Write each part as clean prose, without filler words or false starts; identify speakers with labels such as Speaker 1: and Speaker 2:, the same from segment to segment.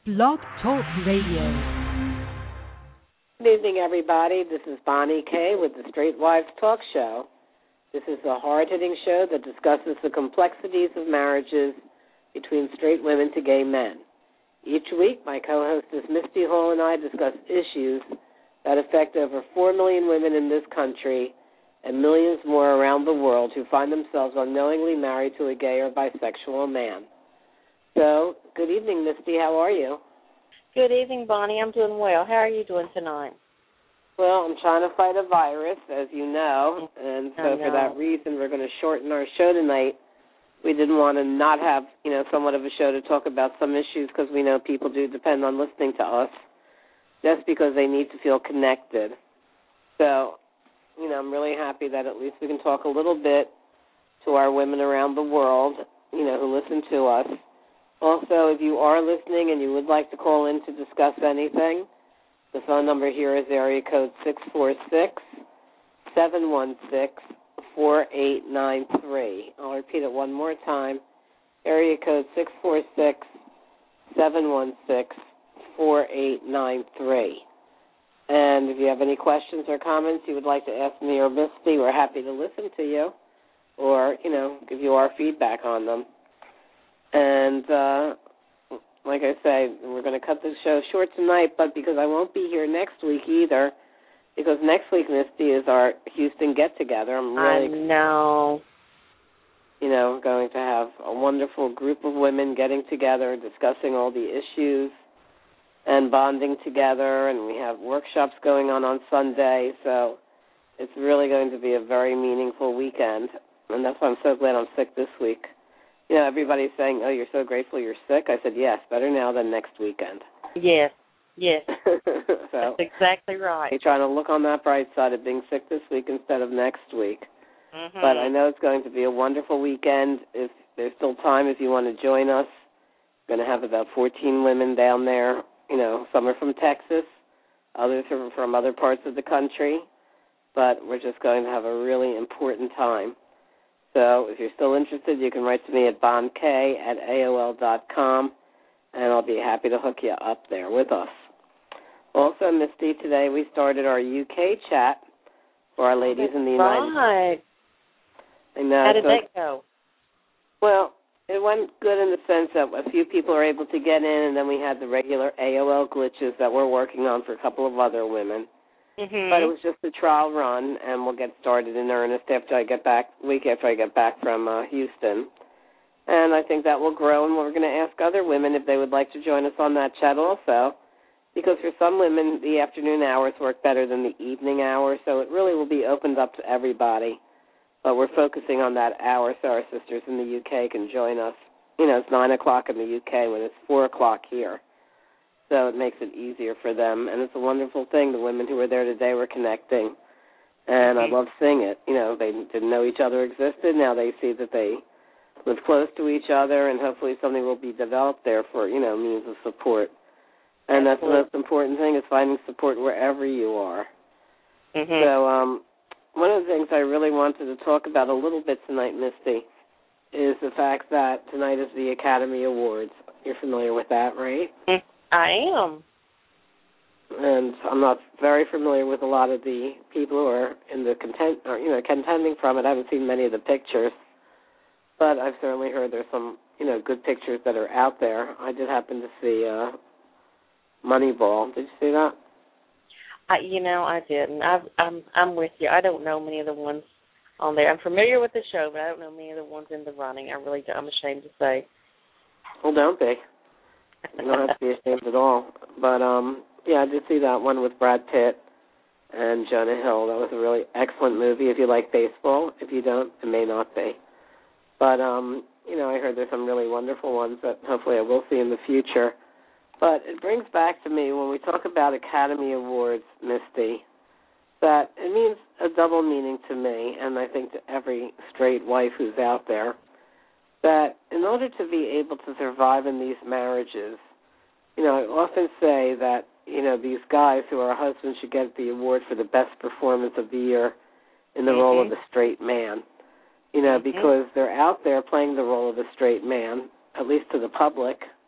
Speaker 1: Blog Talk Radio.
Speaker 2: Good evening, everybody. This is Bonnie Kay with the Straight Wives Talk Show. This is a hard-hitting show that discusses the complexities of marriages between straight women to gay men. Each week, my co-hostess Misty Hall and I discuss issues that affect over 4 million women in this country and millions more around the world who find themselves unknowingly married to a gay or bisexual man. So, good evening, Misty. How are you?
Speaker 3: Good evening, Bonnie. I'm doing well. How are you doing tonight?
Speaker 2: Well, I'm trying to fight a virus, as you know, and so for that reason, we're going to shorten our show tonight. We didn't want to not have, somewhat of a show to talk about some issues because we know people do depend on listening to us just because they need to feel connected. So, I'm really happy that at least we can talk a little bit to our women around the world, who listen to us. Also, if you are listening and you would like to call in to discuss anything, the phone number here is area code 646-716-4893. I'll repeat it one more time. Area code 646-716-4893. And if you have any questions or comments you would like to ask me or Misty, we're happy to listen to you or, give you our feedback on them. And like I say, we're going to cut the show short tonight, but because I won't be here next week either, because next week, Misty, is our Houston get-together. I'm really going to have a wonderful group of women getting together, discussing all the issues and bonding together, and we have workshops going on Sunday, so it's really going to be a very meaningful weekend, and that's why I'm so glad I'm sick this week. Everybody's saying, oh, you're so grateful you're sick. I said, yes, better now than next weekend.
Speaker 3: Yes.
Speaker 2: So,
Speaker 3: that's exactly right.
Speaker 2: You're trying to look on that bright side of being sick this week instead of next week.
Speaker 3: Mm-hmm.
Speaker 2: But I know it's going to be a wonderful weekend. If there's still time, if you want to join us, we're going to have about 14 women down there. Some are from Texas, others are from other parts of the country. But we're just going to have a really important time. So if you're still interested, you can write to me at bonkay@aol.com, and I'll be happy to hook you up there with us. Also, Misty, today we started our UK chat for our ladies in the United States. I know.
Speaker 3: How did that go?
Speaker 2: Well, it went good in the sense that a few people were able to get in, and then we had the regular AOL glitches that we're working on for a couple of other women.
Speaker 3: Mm-hmm.
Speaker 2: But it was just a trial run, and we'll get started in earnest week after I get back from Houston. And I think that will grow, and we're going to ask other women if they would like to join us on that chat also, because for some women, the afternoon hours work better than the evening hours, so it really will be opened up to everybody. But we're focusing on that hour so our sisters in the UK can join us. It's 9 o'clock in the UK when it's 4 o'clock here. So it makes it easier for them, and it's a wonderful thing. The women who were there today were connecting, and I love seeing it. They didn't know each other existed. Now they see that they live close to each other, and hopefully something will be developed there for, means of support. And that's the most important thing is finding support wherever you are.
Speaker 3: Mm-hmm.
Speaker 2: So one of the things I really wanted to talk about a little bit tonight, Misty, is the fact that tonight is the Academy Awards. You're familiar with that, right?
Speaker 3: Mm-hmm. I am.
Speaker 2: And I'm not very familiar with a lot of the people who are in the contending from it. I haven't seen many of the pictures, but I've certainly heard there's some, good pictures that are out there. I did happen to see Moneyball. Did you see that?
Speaker 3: I didn't. I'm with you. I don't know many of the ones on there. I'm familiar with the show, but I don't know many of the ones in the running. I'm ashamed to say.
Speaker 2: Well, don't be. You don't have to be ashamed at all. But, I did see that one with Brad Pitt and Jonah Hill. That was a really excellent movie if you like baseball. If you don't, it may not be. But, I heard there's some really wonderful ones that hopefully I will see in the future. But it brings back to me, when we talk about Academy Awards, Misty, that it means a double meaning to me, and I think to every straight wife who's out there, that in order to be able to survive in these marriages, I often say that, these guys who are husbands should get the award for the best performance of the year in the role of a straight man, because they're out there playing the role of a straight man, at least to the public,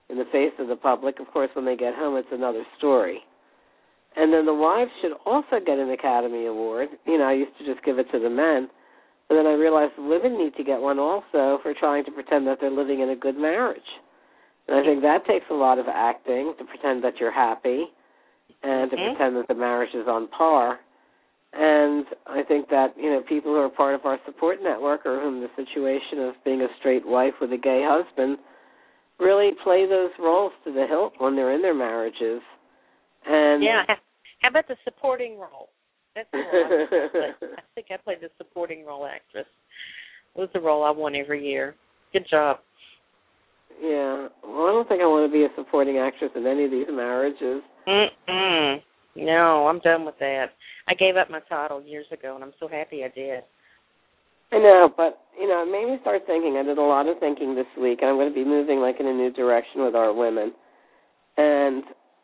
Speaker 2: in the face of the public. Of course, when they get home, it's another story. And then the wives should also get an Academy Award. I used to just give it to the men. But then I realized women need to get one also for trying to pretend that they're living in a good marriage. And I think that takes a lot of acting, to pretend that you're happy and to pretend that the marriage is on par. And I think that, people who are part of our support network, or whom the situation of being a straight wife with a gay husband, really play those roles to the hilt when they're in their marriages. And
Speaker 3: how about the supporting role? That's the role I think I played the supporting role actress. It was the role I won every year. Good job.
Speaker 2: Yeah. Well, I don't think I want to be a supporting actress in any of these marriages.
Speaker 3: No, I'm done with that. I gave up my title years ago, and I'm so happy I did.
Speaker 2: I know, but, it made me start thinking. I did a lot of thinking this week, and I'm going to be moving, in a new direction with our women. And,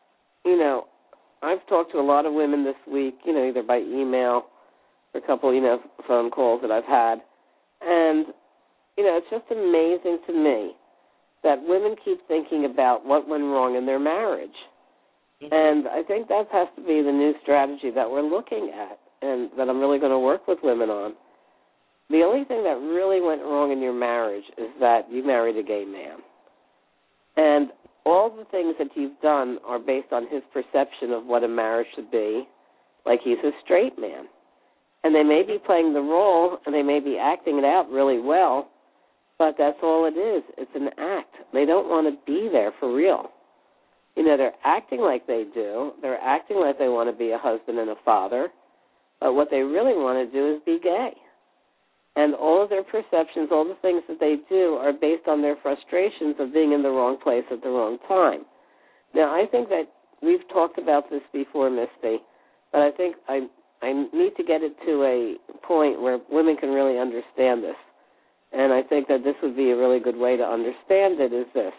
Speaker 2: I've talked to a lot of women this week, either by email or a couple, phone calls that I've had. And, it's just amazing to me that women keep thinking about what went wrong in their marriage. And I think that has to be the new strategy that we're looking at and that I'm really going to work with women on. The only thing that really went wrong in your marriage is that you married a gay man. And all the things that you've done are based on his perception of what a marriage should be, like he's a straight man. And they may be playing the role and they may be acting it out really well, but that's all it is. It's an act. They don't want to be there for real. They're acting like they do. They're acting like they want to be a husband and a father, but what they really want to do is be gay. And all of their perceptions, all the things that they do are based on their frustrations of being in the wrong place at the wrong time. Now, I think that we've talked about this before, Misty, but I think I need to get it to a point where women can really understand this. And I think that this would be a really good way to understand it is this.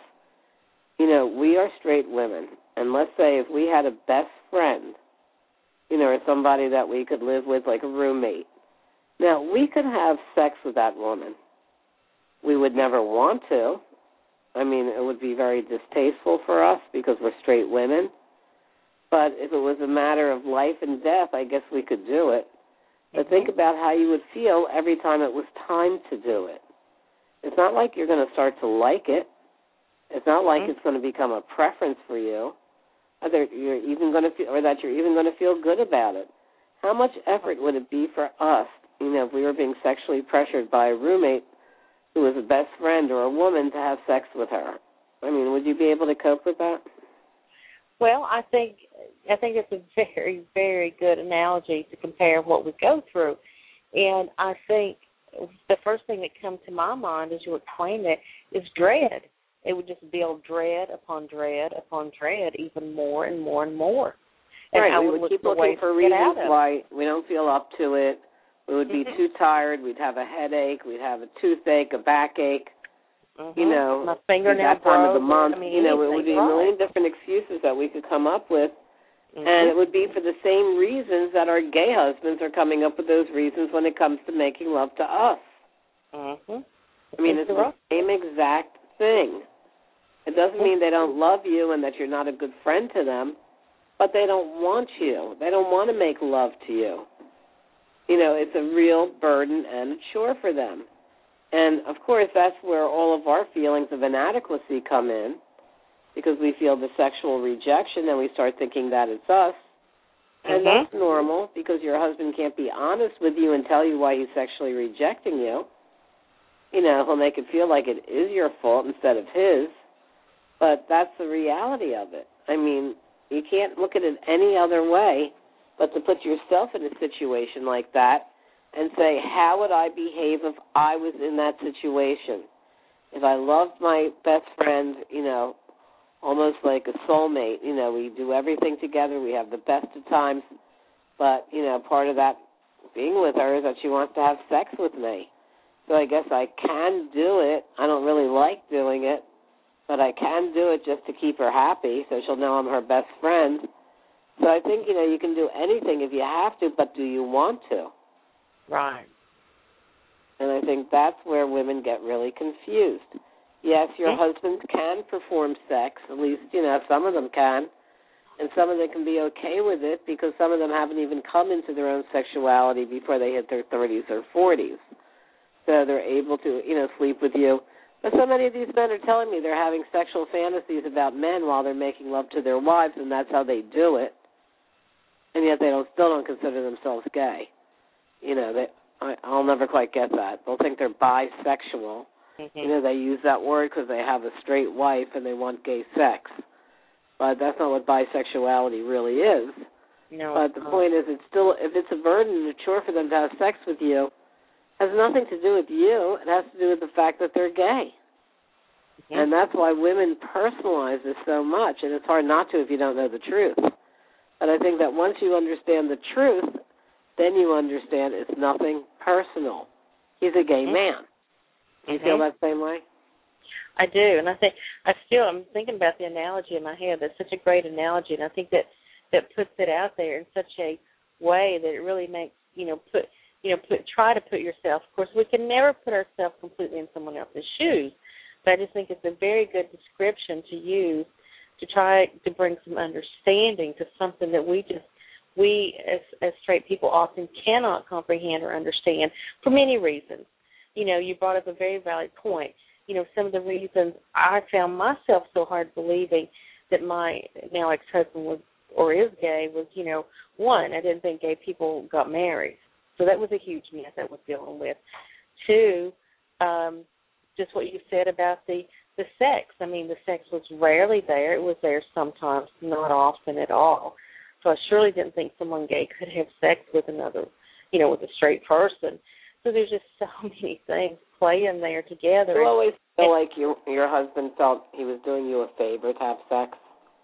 Speaker 2: We are straight women, and let's say if we had a best friend, or somebody that we could live with, like a roommate. Now, we could have sex with that woman. We would never want to. It would be very distasteful for us because we're straight women. But if it was a matter of life and death, I guess we could do it. But think about how you would feel every time it was time to do it. It's not like you're going to start to like it. It's not like it's going to become a preference for you, or that you're even going to feel good about it. How much effort would it be for us, if we were being sexually pressured by a roommate who was a best friend or a woman to have sex with her? Would you be able to cope with that?
Speaker 3: Well, I think it's a very, very good analogy to compare what we go through. And I think the first thing that comes to my mind as you explain it is dread. It would just build dread upon dread upon dread, even more and more and more. And
Speaker 2: right, we would keep looking for reasons why we don't feel up to it. We would be too tired. We'd have a headache. We'd have a toothache, a backache.
Speaker 3: My fingernail
Speaker 2: that time of the
Speaker 3: broke.
Speaker 2: month. It would be a million different excuses that we could come up with. And it would be for the same reasons that our gay husbands are coming up with those reasons when it comes to making love to us. It's the same exact thing. It doesn't mean they don't love you and that you're not a good friend to them, but they don't want you. They don't want to make love to you. It's a real burden and a chore for them. And, of course, that's where all of our feelings of inadequacy come in, because we feel the sexual rejection and we start thinking that it's us. And that's normal, because your husband can't be honest with you and tell you why he's sexually rejecting you. He'll make it feel like it is your fault instead of his. But that's the reality of it. You can't look at it any other way but to put yourself in a situation like that and say, how would I behave if I was in that situation? If I loved my best friend, almost like a soulmate, we do everything together, we have the best of times, but, part of that being with her is that she wants to have sex with me. So I guess I can do it. I don't really like doing it, but I can do it just to keep her happy so she'll know I'm her best friend. So I think, you can do anything if you have to, but do you want to?
Speaker 3: Right.
Speaker 2: And I think that's where women get really confused. Yes, your husbands can perform sex. At least, some of them can. And some of them can be okay with it because some of them haven't even come into their own sexuality before they hit their 30s or 40s. So they're able to, sleep with you. But so many of these men are telling me they're having sexual fantasies about men while they're making love to their wives, and that's how they do it. And yet they still don't consider themselves gay. I'll never quite get that. They'll think they're bisexual.
Speaker 3: Mm-hmm.
Speaker 2: They use that word because they have a straight wife and they want gay sex. But that's not what bisexuality really is.
Speaker 3: No.
Speaker 2: But the point is, if it's a burden and a chore for them to have sex with you, it has nothing to do with you. It has to do with the fact that they're gay. Mm-hmm. And that's why women personalize this so much, and it's hard not to if you don't know the truth. But I think that once you understand the truth, then you understand it's nothing personal. He's a gay man. Do you feel that same way?
Speaker 3: I do, and I'm thinking about the analogy in my head. That's such a great analogy, and I think that puts it out there in such a way that it really makes try to put yourself. Of course, we can never put ourselves completely in someone else's shoes, but I just think it's a very good description to use to try to bring some understanding to something that we as straight people often cannot comprehend or understand for many reasons. You brought up a very valid point. Some of the reasons I found myself so hard believing that my now ex-husband was or is gay was, one, I didn't think gay people got married. So that was a huge mess I was dealing with. Two, just what you said about the sex. I mean, the sex was rarely there. It was there sometimes, not often at all. So I surely didn't think someone gay could have sex with another, with a straight person. So there's just so many things playing there together.
Speaker 2: You always feel like your husband felt he was doing you a favor to have sex?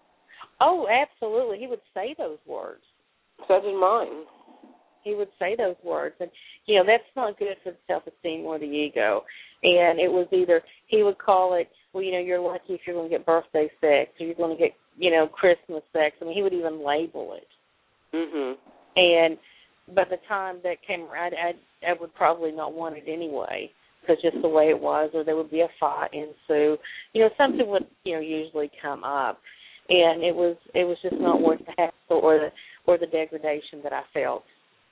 Speaker 3: Oh, absolutely. He would say those words.
Speaker 2: So did mine.
Speaker 3: He would say those words. And, that's not good for the self-esteem or the ego. And it was either he would call it, well, you're lucky if you're going to get birthday sex or you're going to get, Christmas sex. I mean, he would even label it.
Speaker 2: Mm-hmm.
Speaker 3: And by the time that came around, I would probably not want it anyway because just the way it was, or there would be a fight ensue. Something would, usually come up. And it was just not worth the hassle or the degradation that I felt.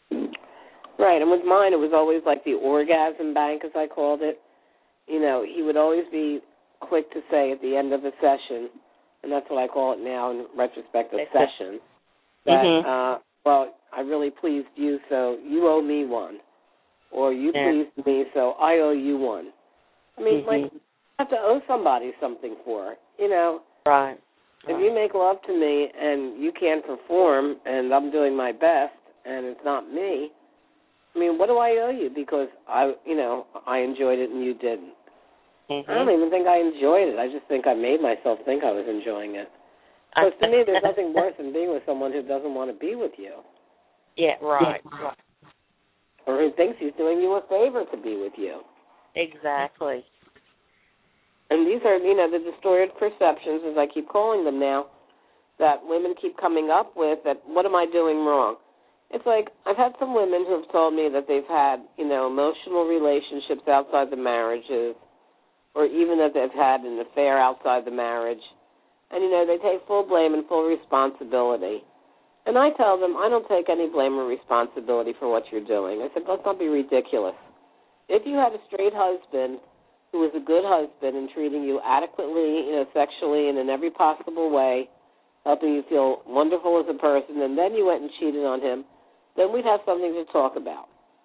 Speaker 2: Right, and with mine, it was always like the orgasm bank, as I called it. He would always be quick to say at the end of a session, and that's what I call it now in retrospect, a session, that, well, I really pleased you, so you owe me one. Or you pleased me, so I owe you one. I mean, like, you have to owe somebody something for it,
Speaker 3: Right.
Speaker 2: If you make love to me and you can't perform and I'm doing my best and it's not me, I mean, what do I owe you? Because I enjoyed it and you didn't. I don't even think I enjoyed it. I just think I made myself think I was enjoying it. Because to me, there's nothing worse than being with someone who doesn't want to be with you.
Speaker 3: Yeah, right.
Speaker 2: Or who thinks he's doing you a favor to be with you.
Speaker 3: Exactly.
Speaker 2: And these are, the distorted perceptions, as I keep calling them now, that women keep coming up with that, what am I doing wrong? It's like I've had some women who have told me that they've had, emotional relationships outside the marriages, or even that they've had an affair outside the marriage. And, they take full blame and full responsibility. And I tell them, I don't take any blame or responsibility for what you're doing. I said, let's not be ridiculous. If you had a straight husband who was a good husband and treating you adequately, sexually and in every possible way, helping you feel wonderful as a person, and then you went and cheated on him, then we'd have something to talk about.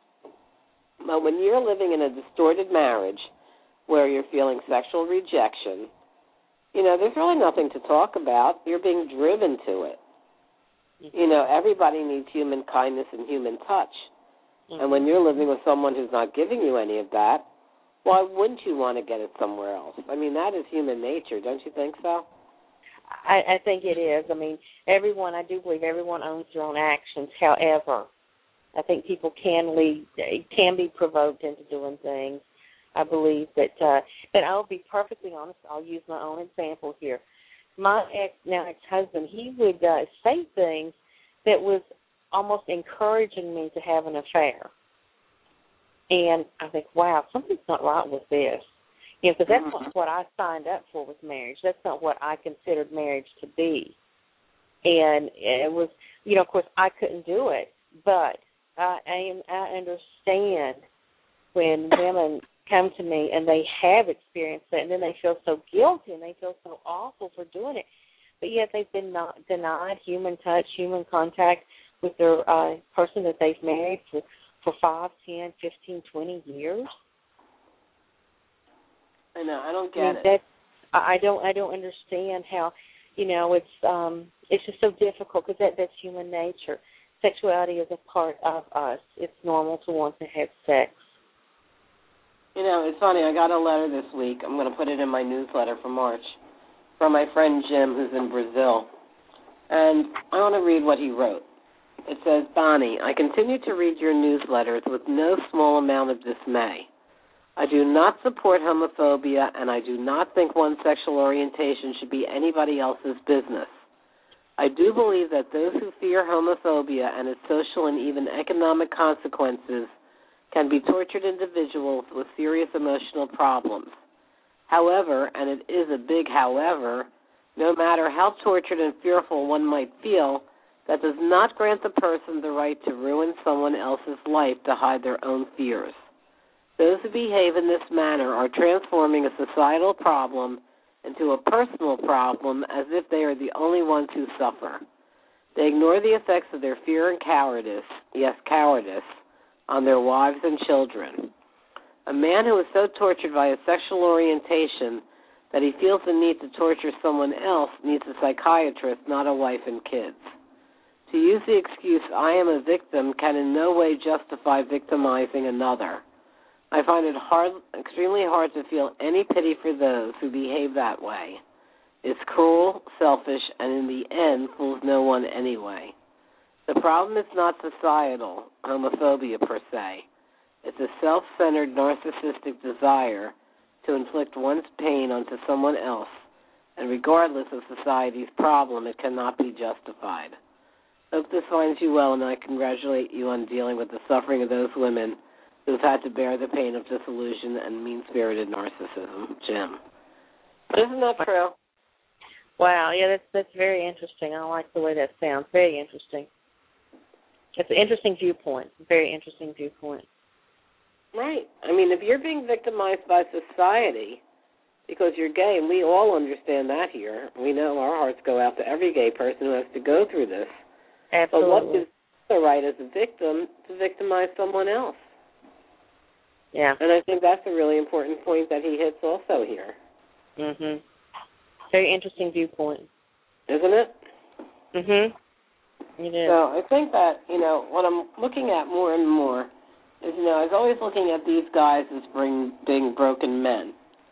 Speaker 2: But when you're living in a distorted marriage where you're feeling sexual rejection, there's really nothing to talk about. You're being driven to it. Everybody needs human kindness and human touch. And when you're living with someone who's not giving you any of that, why wouldn't you want to get it somewhere else? I mean, that is human nature, don't you think so?
Speaker 3: I think it is. I mean, I do believe everyone owns their own actions. However, I think people can be provoked into doing things. I believe that, but I'll be perfectly honest, I'll use my own example here. My ex-husband, he would say things that was almost encouraging me to have an affair. And I think, wow, something's not right with this. Because that's not what I signed up for with marriage. That's not what I considered marriage to be. And it was, of course, I couldn't do it, but I understand when women come to me and they have experienced it, and then they feel so guilty and they feel so awful for doing it, but yet they've been denied human touch, human contact with their person that they've married for 5, 10, 15, 20 years.
Speaker 2: I know. I don't get it.
Speaker 3: I don't understand how, it's just so difficult because that's human nature. Sexuality is a part of us. It's normal to want to have sex.
Speaker 2: It's funny. I got a letter this week. I'm going to put it in my newsletter for March from my friend Jim, who's in Brazil. And I want to read what he wrote. It says, Bonnie, I continue to read your newsletters with no small amount of dismay. I do not support homophobia, and I do not think one's sexual orientation should be anybody else's business. I do believe that those who fear homophobia and its social and even economic consequences can be tortured individuals with serious emotional problems. However, and it is a big however, no matter how tortured and fearful one might feel, that does not grant the person the right to ruin someone else's life to hide their own fears. Those who behave in this manner are transforming a societal problem into a personal problem as if they are the only ones who suffer. They ignore the effects of their fear and cowardice, on their wives and children. A man who is so tortured by his sexual orientation that he feels the need to torture someone else needs a psychiatrist, not a wife and kids. To use the excuse, I am a victim, can in no way justify victimizing another. I find it extremely hard to feel any pity for those who behave that way. It's cruel, selfish, and in the end fools no one anyway. The problem is not societal, homophobia per se. It's a self-centered narcissistic desire to inflict one's pain onto someone else, and regardless of society's problem, it cannot be justified. Hope this finds you well, and I congratulate you on dealing with the suffering of those women who've had to bear the pain of disillusion and mean-spirited narcissism. Jim. Isn't that true?
Speaker 3: Wow, yeah, that's very interesting. I like the way that sounds. Very interesting. It's an interesting viewpoint. Very interesting viewpoint.
Speaker 2: Right. I mean, if you're being victimized by society because you're gay, and we all understand that here, we know our hearts go out to every gay person who has to go through this.
Speaker 3: Absolutely.
Speaker 2: But what gives the right as a victim to victimize someone else?
Speaker 3: Yeah.
Speaker 2: And I think that's a really important point that he hits also here.
Speaker 3: Mhm. Very interesting viewpoint.
Speaker 2: Isn't it?
Speaker 3: Mhm. It is.
Speaker 2: So I think that, what I'm looking at more and more is, I was always looking at these guys as being broken men,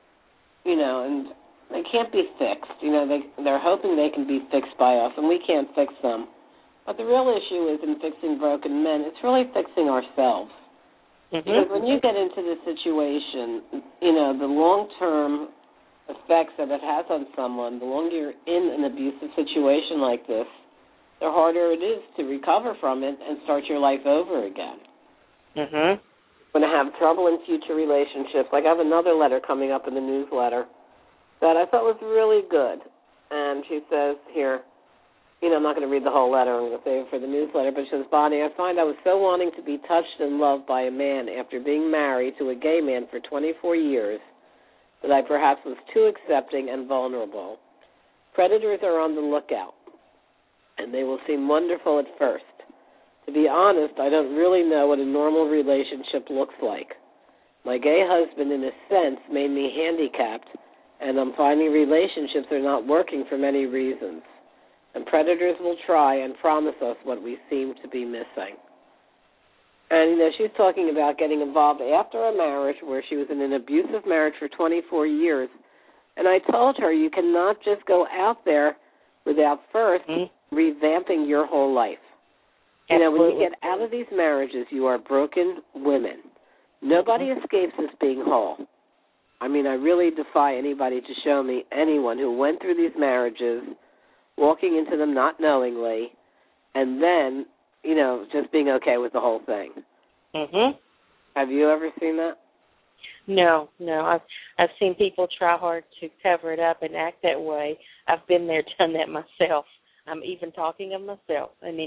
Speaker 2: and they can't be fixed. They're hoping they can be fixed by us, and we can't fix them. But the real issue is in fixing broken men, it's really fixing ourselves.
Speaker 3: Mm-hmm.
Speaker 2: Because when you get into this situation, the long-term effects that it has on someone, the longer you're in an abusive situation like this, the harder it is to recover from it and start your life over again.
Speaker 3: Mhm.
Speaker 2: Going to have trouble in future relationships. Like I have another letter coming up in the newsletter that I thought was really good. And she says here, I'm not going to read the whole letter. I'm going to save it for the newsletter. But she says, Bonnie, I find I was so wanting to be touched and loved by a man after being married to a gay man for 24 years that I perhaps was too accepting and vulnerable. Predators are on the lookout, and they will seem wonderful at first. To be honest, I don't really know what a normal relationship looks like. My gay husband, in a sense, made me handicapped, and I'm finding relationships are not working for many reasons. And predators will try and promise us what we seem to be missing. And, she's talking about getting involved after a marriage where she was in an abusive marriage for 24 years. And I told her you cannot just go out there without first revamping your whole life.
Speaker 3: Absolutely.
Speaker 2: When you get out of these marriages, you are broken women. Nobody escapes as being whole. I mean, I really defy anybody to show me anyone who went through these marriages, walking into them not knowingly, and then, just being okay with the whole thing.
Speaker 3: Mhm.
Speaker 2: Have you ever seen that?
Speaker 3: No. I've seen people try hard to cover it up and act that way. I've been there, done that myself. I'm even talking of myself. I mean,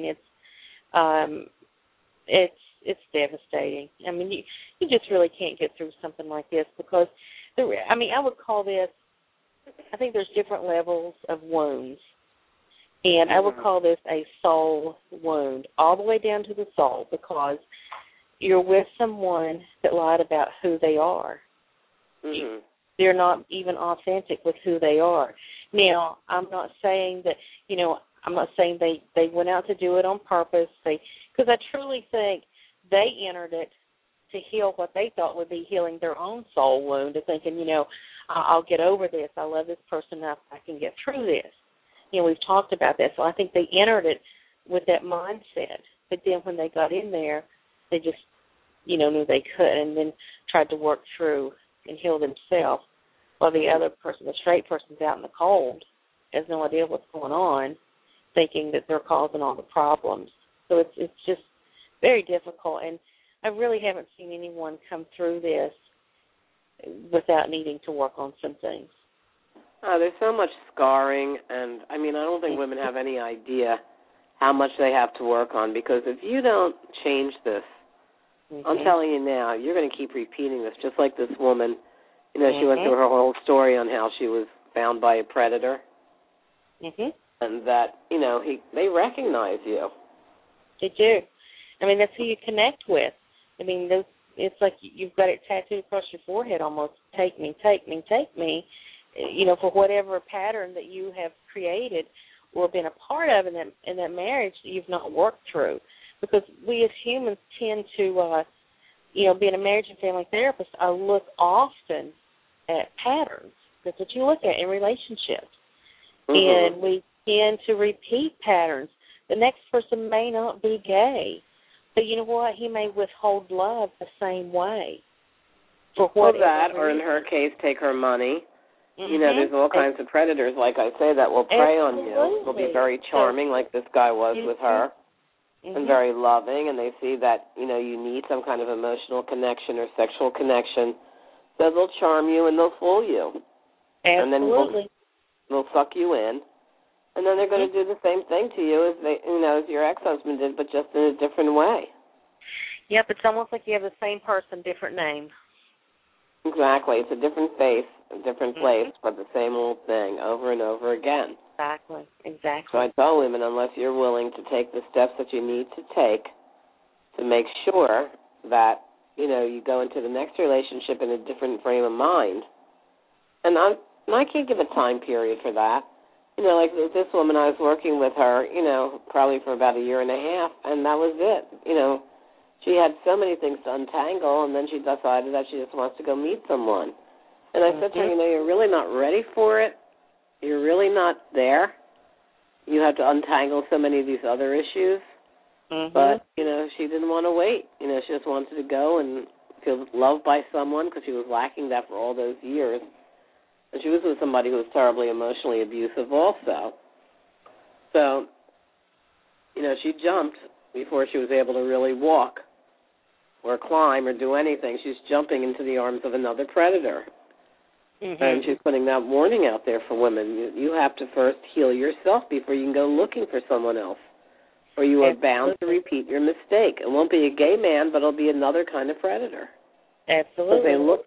Speaker 3: it's devastating. I mean, you just really can't get through something like this because, I would call this, I think there's different levels of wounds. And I would call this a soul wound, all the way down to the soul, because you're with someone that lied about who they are.
Speaker 2: Mm-hmm.
Speaker 3: They're not even authentic with who they are. Now, I'm not saying that, I'm not saying they went out to do it on purpose. Because I truly think they entered it to heal what they thought would be healing their own soul wound, of thinking, I'll get over this. I love this person enough. I can get through this. We've talked about that. So I think they entered it with that mindset. But then when they got in there, they just, knew they could, and then tried to work through and heal themselves, while the other person, the straight person's out in the cold, has no idea what's going on, thinking that they're causing all the problems. So it's just very difficult, and I really haven't seen anyone come through this without needing to work on some things.
Speaker 2: There's so much scarring, and, I don't think women have any idea how much they have to work on, because if you don't change this, I'm telling you now, you're going to keep repeating this, just like this woman. She went through her whole story on how she was found by a predator, and that, they recognize you.
Speaker 3: They do. That's who you connect with. It's like you've got it tattooed across your forehead almost, take me, take me, take me, for whatever pattern that you have created or been a part of in that marriage that you've not worked through. Because we as humans tend to, being a marriage and family therapist, I look often at patterns. That's what you look at in relationships. And we tend to repeat patterns. The next person may not be gay, but you know what? He may withhold love the same way. For
Speaker 2: that, or in her case, take her money. There's all kinds of predators, like I say, that will prey on you. They'll be very charming, like this guy was with her, and very loving, and they see that, you need some kind of emotional connection or sexual connection, so they'll charm you and they'll fool you.
Speaker 3: Absolutely.
Speaker 2: And then they'll suck you in, and then they're going to do the same thing to you as your ex-husband did, but just in a different way.
Speaker 3: Yep, it's almost like you have the same person, different name.
Speaker 2: Exactly. It's a different face, a different place, but the same old thing over and over again.
Speaker 3: Exactly.
Speaker 2: So I tell women, unless you're willing to take the steps that you need to take to make sure that, you go into the next relationship in a different frame of mind, and I can't give a time period for that. Like this woman, I was working with her, probably for about a year and a half, and that was it. She had so many things to untangle, and then she decided that she just wants to go meet someone. And I said to her, you're really not ready for it. You're really not there. You have to untangle so many of these other issues. But, she didn't want to wait. She just wanted to go and feel loved by someone because she was lacking that for all those years. And she was with somebody who was terribly emotionally abusive also. So, she jumped before she was able to really walk or climb or do anything. She's jumping into the arms of another predator. And she's putting that warning out there for women. You have to first heal yourself before you can go looking for someone else, or you are bound to repeat your mistake. It won't be a gay man, but it'll be another kind of predator.
Speaker 3: Absolutely.
Speaker 2: They look,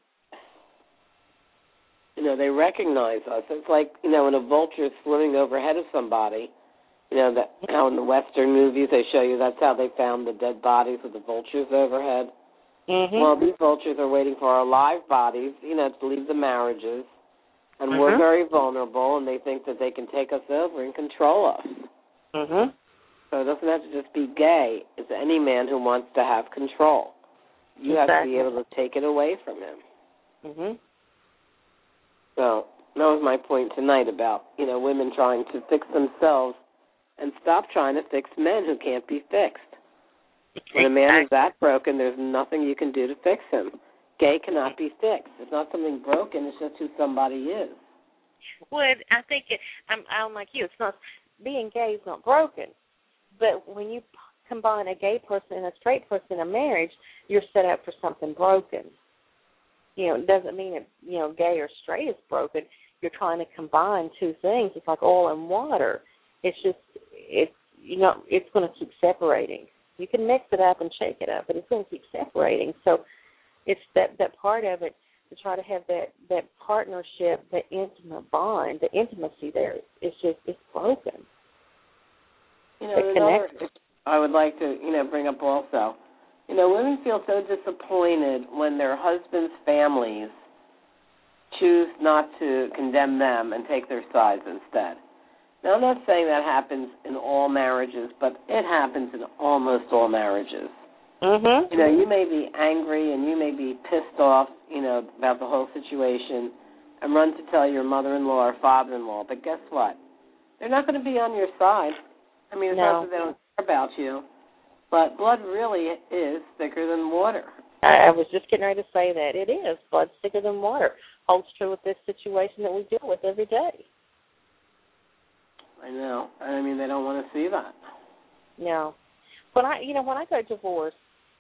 Speaker 2: they recognize us. It's like, when a vulture is swimming overhead of somebody, that how in the Western movies they show you that's how they found the dead bodies with the vultures overhead. Well, these vultures are waiting for our live bodies, to leave the marriages. And we're very vulnerable, and they think that they can take us over and control us. So it doesn't have to just be gay. It's any man who wants to have control. You have to be able to take it away from him. So that was my point tonight about, women trying to fix themselves and stop trying to fix men who can't be fixed. When a man is that broken, there's nothing you can do to fix him. Gay cannot be fixed. It's not something broken. It's just who somebody is.
Speaker 3: Well, I think I'm like you. It's not being gay is not broken, but when you combine a gay person and a straight person in a marriage, you're set up for something broken. it doesn't mean that, gay or straight is broken. You're trying to combine two things. It's like oil and water. It's just, it's going to keep separating. You can mix it up and shake it up, but it's going to keep separating. So it's that part of it, to try to have that partnership, that intimate bond, the intimacy there, it's broken.
Speaker 2: Another I would like to, bring up also, women feel so disappointed when their husbands' families choose not to condemn them and take their sides instead. Now, I'm not saying that happens in all marriages, but it happens in almost all marriages.
Speaker 3: Mm-hmm.
Speaker 2: You may be angry and you may be pissed off, about the whole situation and run to tell your mother-in-law or father-in-law, but guess what? They're not going to be on your side. I mean, it's not that they don't care about you, but blood really is thicker than water.
Speaker 3: I was just getting ready to say that. It is. Blood's thicker than water. Holds true with this situation that we deal with every day.
Speaker 2: I know. I mean, they don't want to see that.
Speaker 3: No. When I got divorced,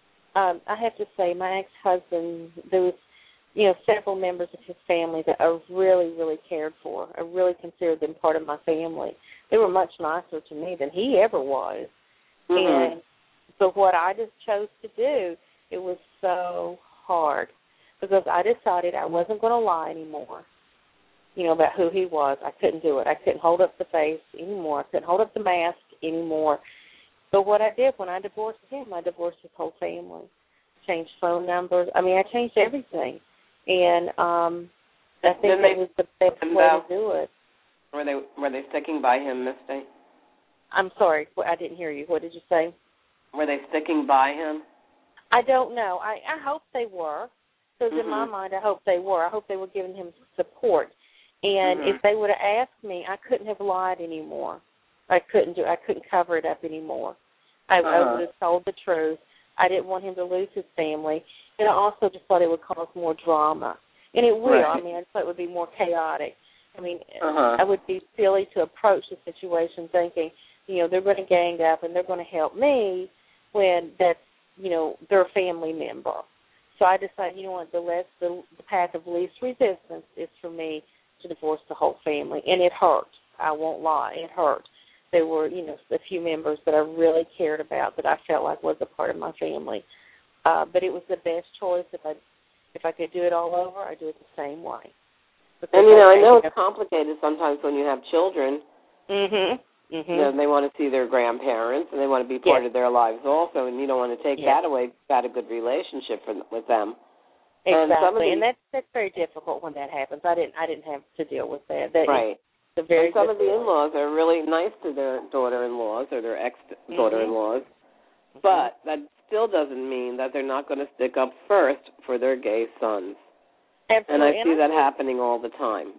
Speaker 3: I have to say my ex-husband, there was, several members of his family that I really, really cared for. I really considered them part of my family. They were much nicer to me than he ever was.
Speaker 2: Mm-hmm.
Speaker 3: And so what I just chose to do, it was so hard because I decided I wasn't going to lie anymore, about who he was. I couldn't do it. I couldn't hold up the face anymore. I couldn't hold up the mask anymore. But what I did when I divorced him, I divorced his whole family. Changed phone numbers. I mean, I changed everything. And I think that was the best way to do it.
Speaker 2: Were they sticking by him, Misty?
Speaker 3: I'm sorry, I didn't hear you. What did you say?
Speaker 2: Were they sticking by him?
Speaker 3: I don't know. I hope they were. Because in my mind, I hope they were. I hope they were giving him support. And if they would have asked me, I couldn't have lied anymore. I couldn't cover it up anymore. I would have told the truth. I didn't want him to lose his family. And I also just thought it would cause more drama. And it will. Right. I mean, I just thought it would be more chaotic. I mean, I would be silly to approach the situation thinking, they're going to gang up and they're going to help me when that's, their family member. So I decided, the path of least resistance is for me to divorce the whole family. And it hurt. I won't lie. It hurt. There were, a few members that I really cared about that I felt like was a part of my family. But it was the best choice. If I could do it all over, I'd do it the same way. Because
Speaker 2: and, I know it's complicated sometimes when you have children.
Speaker 3: Mm-hmm. Mm-hmm.
Speaker 2: They want to see their grandparents, and they want to be part of their lives also, and you don't want to take that away. You've got a good relationship with them.
Speaker 3: Exactly, and that's very difficult when that happens. I didn't have to deal with that.
Speaker 2: Right.
Speaker 3: And some
Speaker 2: of the in-laws are really nice to their daughter-in-laws or their ex-daughter-in-laws, but that still doesn't mean that they're not going to stick up first for their gay sons.
Speaker 3: Absolutely.
Speaker 2: And I see that happening all the time.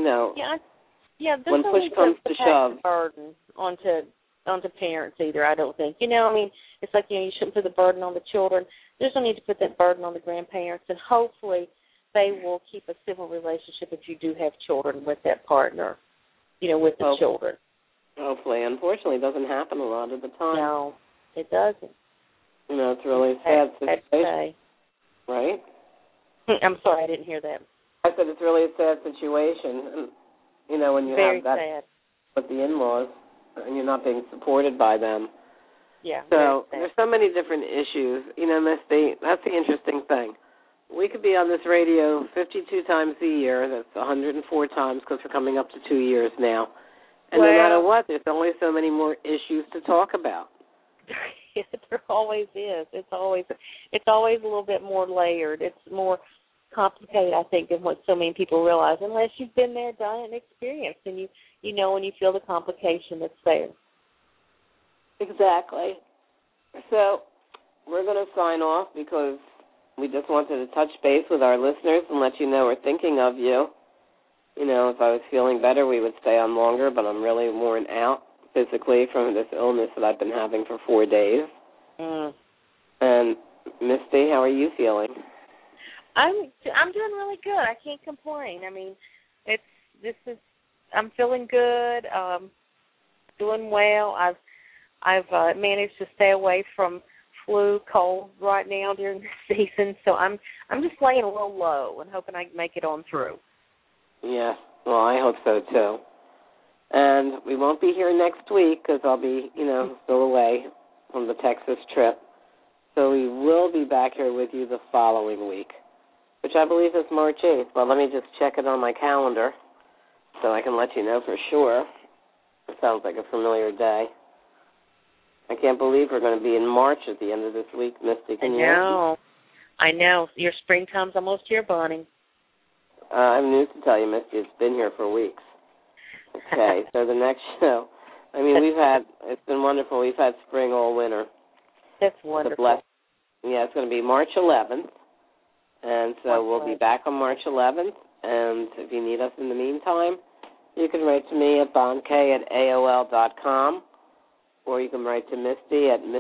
Speaker 2: When push comes to shove,
Speaker 3: burden onto parents either. I don't think. It's like you shouldn't put the burden on the children. There's no need to put that burden on the grandparents, and hopefully they will keep a civil relationship if you do have children with that partner. With the children.
Speaker 2: Hopefully. Unfortunately, it doesn't happen a lot of the time.
Speaker 3: No, it doesn't.
Speaker 2: It's really a sad situation. Right?
Speaker 3: I'm sorry, I didn't hear that.
Speaker 2: I said it's really a sad situation. And, when you have that with the in-laws and you're not being supported by them.
Speaker 3: Yeah.
Speaker 2: So there's so many different issues. Misty, that's the interesting thing. We could be on this radio 52 times a year. That's 104 times because we're coming up to 2 years now. And no matter what, there's only so many more issues to talk about.
Speaker 3: There always is. It's always a little bit more layered. It's more complicated, I think, than what so many people realize, unless you've been there, done it, and experienced, and you know when you feel the complication that's there.
Speaker 2: Exactly. So we're going to sign off because we just wanted to touch base with our listeners and let you know we're thinking of you. If I was feeling better, we would stay on longer, but I'm really worn out physically from this illness that I've been having for 4 days. And Misty, how are you feeling?
Speaker 3: I'm doing really good. I can't complain. I mean, I'm feeling good. Doing well. I've managed to stay away from flu, cold right now during the season, so I'm just laying a little low and hoping I can make it on through.
Speaker 2: Yeah, well, I hope so, too. And we won't be here next week because I'll be, still away from the Texas trip. So we will be back here with you the following week, which I believe is March 8th. But let me just check it on my calendar so I can let you know for sure. It sounds like a familiar day. I can't believe we're going to be in March at the end of this week, Misty. Can you?
Speaker 3: I know. Your springtime's almost here, Bonnie.
Speaker 2: I have news to tell you, Misty. It's been here for weeks. Okay, so the next show, it's been wonderful. We've had spring all winter.
Speaker 3: That's wonderful.
Speaker 2: It's going to be March 11th, and so we'll be back on March 11th, and if you need us in the meantime, you can write to me at bonk@aol.com, or you can write to Misty at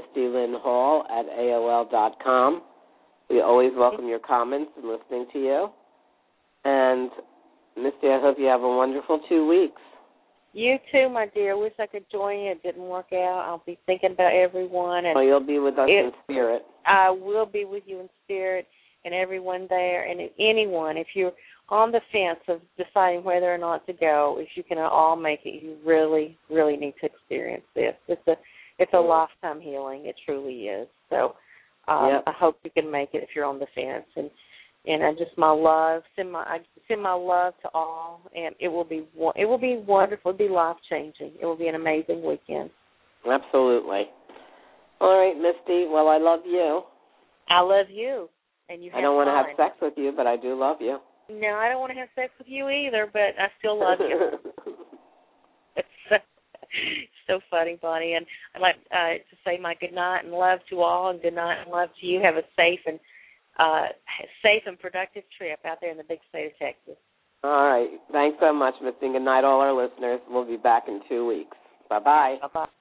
Speaker 2: mistylynnhall@aol.com. We always welcome your comments and listening to you. And, Misty, I hope you have a wonderful 2 weeks.
Speaker 3: You too, my dear. Wish I could join you. It didn't work out. I'll be thinking about everyone. And
Speaker 2: you'll be with us in spirit.
Speaker 3: I will be with you in spirit and everyone there. And anyone, if you're on the fence of deciding whether or not to go, if you can all make it, you really, really need to experience this. It's a lifetime healing. It truly is. So I hope you can make it if you're on the fence. And I just send my love to all, and it will be wonderful. It'll be life-changing. It will be an amazing weekend.
Speaker 2: Absolutely. All right, Misty. Well, I love you.
Speaker 3: I love you, and you. I
Speaker 2: don't want to have sex with you, but I do love you.
Speaker 3: No, I don't want to have sex with you either, but I still love you. It's so funny, Bonnie. And I'd like to say my good night and love to all, and good night and love to you. Have a safe and productive trip out there in the big state of Texas.
Speaker 2: All right. Thanks so much, Misty. Good night, all our listeners. We'll be back in 2 weeks. Bye-bye.
Speaker 3: Bye-bye.